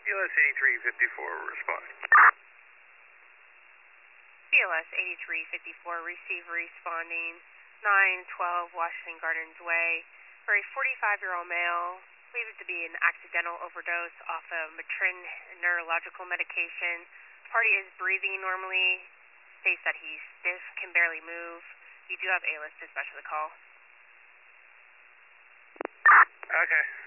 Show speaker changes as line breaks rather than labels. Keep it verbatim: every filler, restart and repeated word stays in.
B L S eighty-three fifty-four, respond.
B L S eighty-three fifty-four, receive responding, nine twelve Washington Gardens Way, for a forty-five-year-old male, believed to be an accidental overdose off of Matrin neurological medication. Party is breathing normally, states that he's stiff, can barely move. You do have A-list dispatch of the call.
Okay.